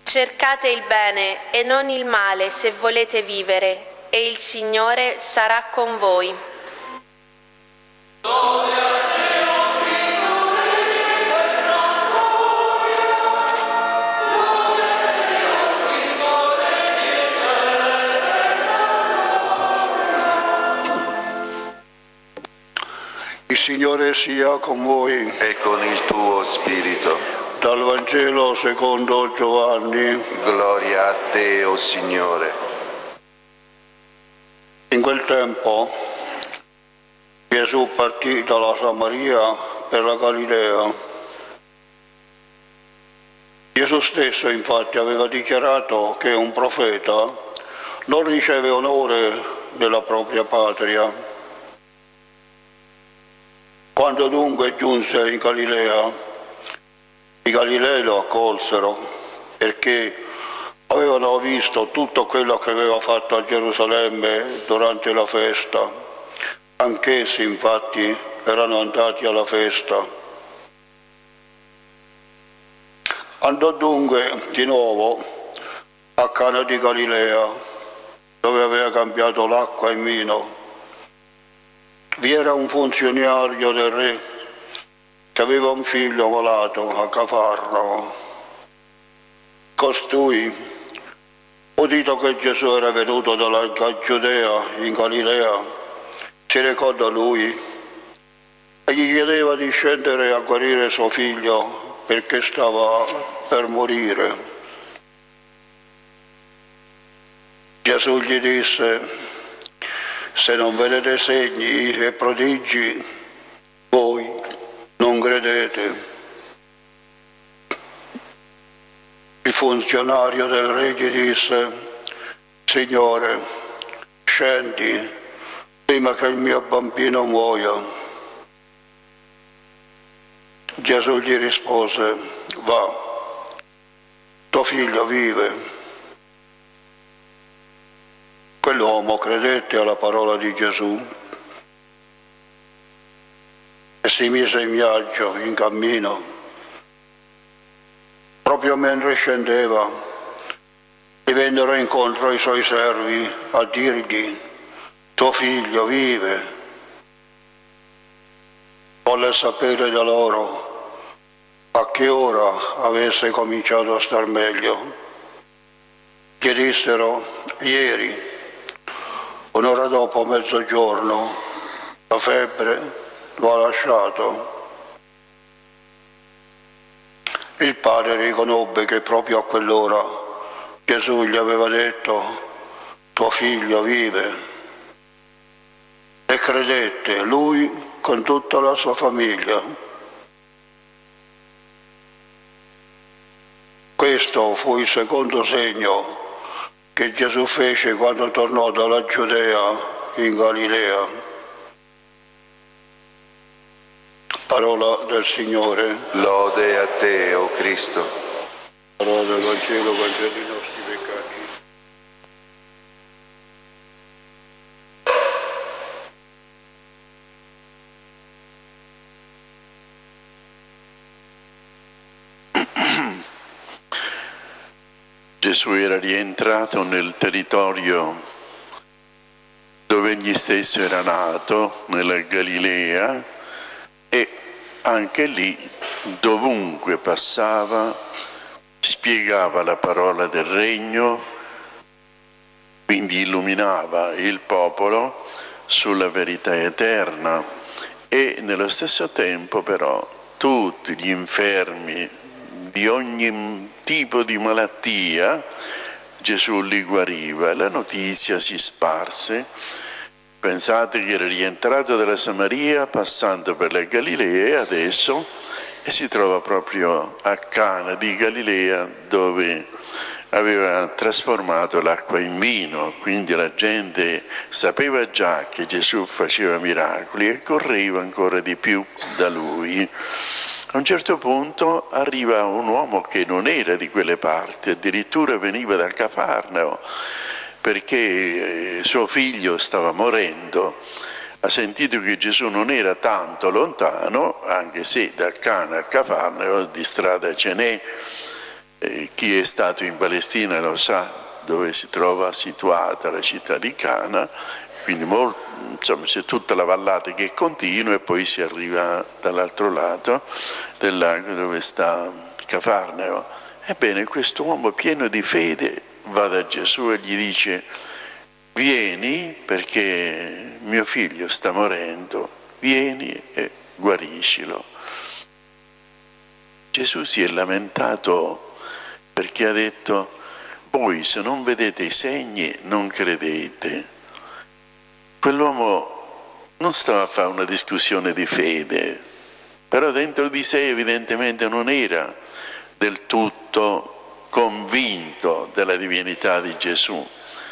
Cercate il bene e non il male se volete vivere, e il Signore sarà con voi. Il Signore sia con voi. E con il tuo spirito. Dal Vangelo secondo Giovanni. Gloria a te, o Signore. In quel tempo Gesù partì dalla Samaria per la Galilea. Gesù stesso infatti aveva dichiarato che un profeta non riceve onore nella propria patria. Quando dunque giunse in Galilea, i Galilei lo accolsero perché avevano visto tutto quello che aveva fatto a Gerusalemme durante la festa. Anch'essi infatti erano andati alla festa. Andò dunque di nuovo a Cana di Galilea, dove aveva cambiato l'acqua in vino. Vi era un funzionario del re che aveva un figlio malato a Cafarnao. Costui, udito che Gesù era venuto dalla Giudea in Galilea, si recò da lui e gli chiedeva di scendere a guarire suo figlio perché stava per morire. Gesù gli disse: se non vedete segni e prodigi, voi non credete. Il funzionario del re gli disse: Signore, scendi prima che il mio bambino muoia. Gesù gli rispose: va, tuo figlio vive. Quell'uomo credette alla parola di Gesù e si mise in viaggio, in cammino. Proprio mentre scendeva, gli vennero incontro i suoi servi a dirgli: tuo figlio vive. Volle sapere da loro a che ora avesse cominciato a star meglio. Gli dissero: ieri, un'ora dopo mezzogiorno, la febbre lo ha lasciato. Il padre riconobbe che proprio a quell'ora Gesù gli aveva detto: tuo figlio vive. E credette, lui con tutta la sua famiglia. Questo fu il secondo segno che Gesù fece quando tornò dalla Giudea in Galilea. Parola del Signore. Lode a te, o Cristo. Parola del Vangelo, cancella i nostri peccati. Gesù era rientrato nel territorio dove egli stesso era nato, nella Galilea, e anche lì, dovunque passava, spiegava la parola del regno, quindi illuminava il popolo sulla verità eterna, e nello stesso tempo però tutti gli infermi di ogni tipo di malattia Gesù li guariva. La notizia si sparse. Pensate che era rientrato dalla Samaria passando per la Galilea adesso e si trova proprio a Cana di Galilea, dove aveva trasformato l'acqua in vino. Quindi la gente sapeva già che Gesù faceva miracoli e correva ancora di più da lui. A un certo punto arriva un uomo che non era di quelle parti, addirittura veniva da Cafarnao, perché suo figlio stava morendo. Ha sentito che Gesù non era tanto lontano, anche se da Cana a Cafarnao di strada ce n'è, Chi è stato in Palestina lo sa dove si trova situata la città di Cana, quindi insomma, c'è tutta la vallata che è continua e poi si arriva dall'altro lato del lago dove sta Cafarnao. Ebbene, quest'uomo pieno di fede va da Gesù e gli dice: vieni perché mio figlio sta morendo, vieni e guariscilo. Gesù si è lamentato perché ha detto: voi se non vedete i segni non credete. Quell'uomo non stava a fare una discussione di fede, però dentro di sé evidentemente non era del tutto convinto della divinità di Gesù.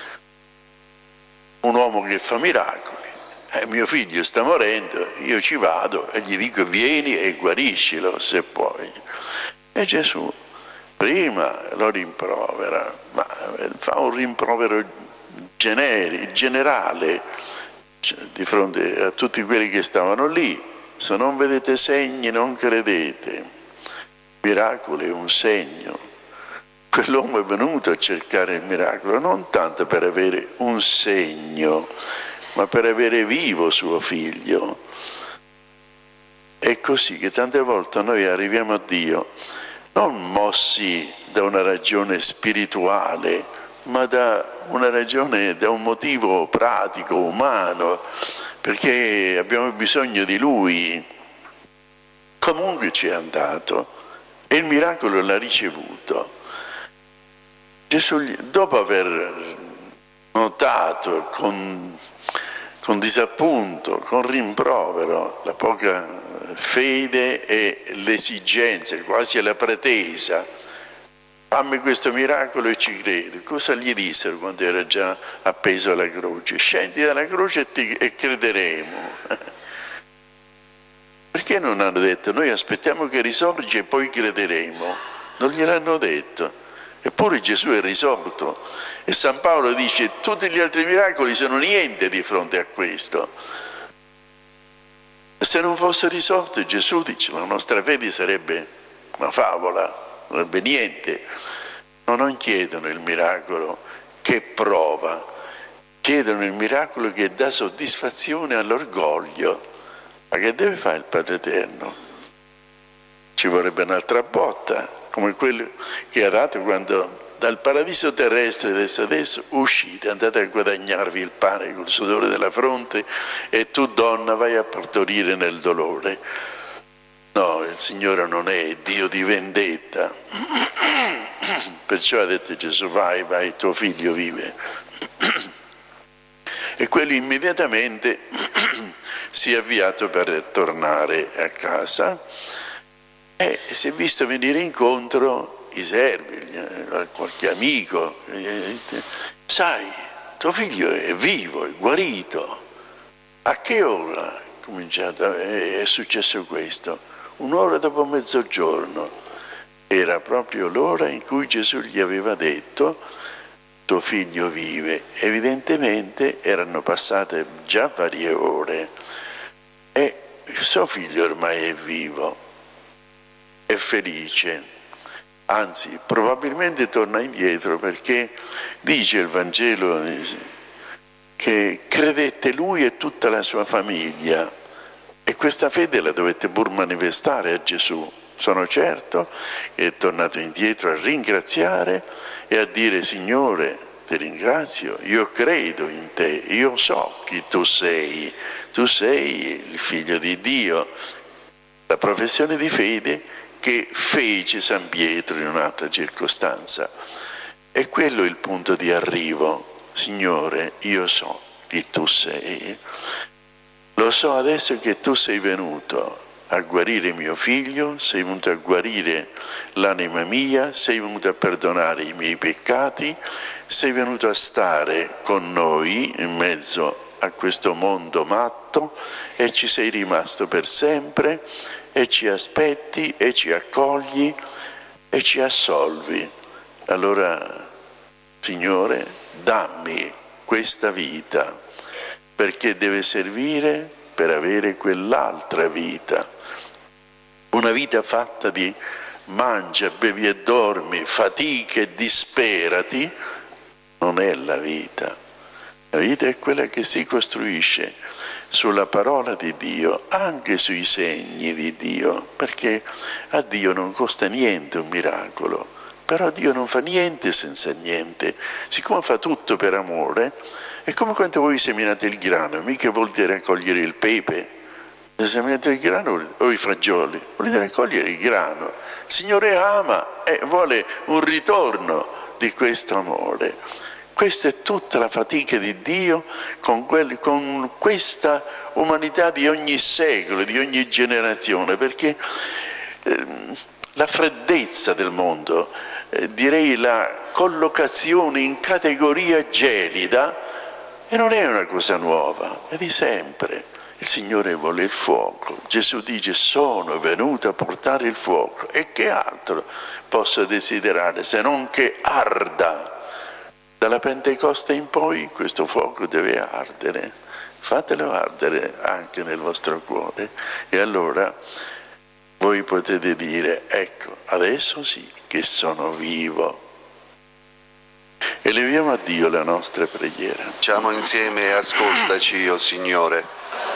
Un uomo che fa miracoli, mio figlio sta morendo, io ci vado e gli dico: vieni e guariscilo se puoi. E Gesù prima lo rimprovera, ma fa un rimprovero generale di fronte a tutti quelli che stavano lì: se non vedete segni non credete. Miracolo è un segno. Quell'uomo è venuto a cercare il miracolo non tanto per avere un segno, ma per avere vivo suo figlio. È così che tante volte noi arriviamo a Dio non mossi da una ragione spirituale, ma da una ragione, da un motivo pratico, umano, perché abbiamo bisogno di Lui. Comunque ci è andato e il miracolo l'ha ricevuto. Gesù, dopo aver notato con disappunto, con rimprovero, la poca fede e l'esigenza, quasi la pretesa: fammi questo miracolo e ci credo. Cosa gli dissero quando era già appeso alla croce? Scendi dalla croce e crederemo. Perché non hanno detto: noi aspettiamo che risorge e poi crederemo? Non gliel'hanno detto. Eppure Gesù è risorto e San Paolo dice: tutti gli altri miracoli sono niente di fronte a questo. E se non fosse risorto, Gesù dice, la nostra fede sarebbe una favola, non sarebbe niente. No, non chiedono il miracolo che prova, chiedono il miracolo che dà soddisfazione all'orgoglio. Ma che deve fare il Padre Eterno? Ci vorrebbe un'altra botta, come quello che ha dato quando dal paradiso terrestre adesso uscite, andate a guadagnarvi il pane col sudore della fronte e tu, donna, vai a partorire nel dolore. No, il Signore non è Dio di vendetta. Perciò ha detto Gesù: vai, tuo figlio vive. E quello immediatamente si è avviato per tornare a casa e si è visto venire incontro i servi, qualche amico. Sai, tuo figlio è vivo, è guarito. A che ora è successo questo? Un'ora dopo mezzogiorno. Era proprio l'ora in cui Gesù gli aveva detto: tuo figlio vive. Evidentemente erano passate già varie ore e il suo figlio ormai è vivo, è felice, anzi probabilmente torna indietro, perché dice il Vangelo che credette lui e tutta la sua famiglia, e questa fede la dovette pur manifestare a Gesù. Sono certo che è tornato indietro a ringraziare e a dire: Signore, ti ringrazio, io credo in te, io so chi tu sei il Figlio di Dio. La professione di fede che fece San Pietro in un'altra circostanza. E quello è il punto di arrivo. Signore, io so chi tu sei. Lo so adesso che tu sei venuto a guarire mio figlio, sei venuto a guarire l'anima mia, sei venuto a perdonare i miei peccati, sei venuto a stare con noi in mezzo a questo mondo matto e ci sei rimasto per sempre e ci aspetti e ci accogli e ci assolvi. Allora, Signore, dammi questa vita, perché deve servire per avere quell'altra vita, una vita fatta di mangia, bevi e dormi, fatichi e disperati, non è la vita. La vita è quella che si costruisce sulla parola di Dio, anche sui segni di Dio, perché a Dio non costa niente un miracolo, però Dio non fa niente senza niente. Siccome fa tutto per amore, è come quando voi seminate il grano, mica vuol dire raccogliere il pepe. Se seminate il grano o i fagioli, vuol dire raccogliere il grano. Il Signore ama e vuole un ritorno di questo amore. Questa è tutta la fatica di Dio con questa umanità di ogni secolo, di ogni generazione, perché la freddezza del mondo, direi la collocazione in categoria gelida, e non è una cosa nuova, è di sempre. Il Signore vuole il fuoco. Gesù dice: sono venuto a portare il fuoco. E che altro posso desiderare se non che arda? Dalla Pentecoste in poi questo fuoco deve ardere. Fatelo ardere anche nel vostro cuore, e allora voi potete dire: ecco, adesso sì che sono vivo. Eleviamo a Dio la nostra preghiera. Diciamo insieme: ascoltaci, o Signore.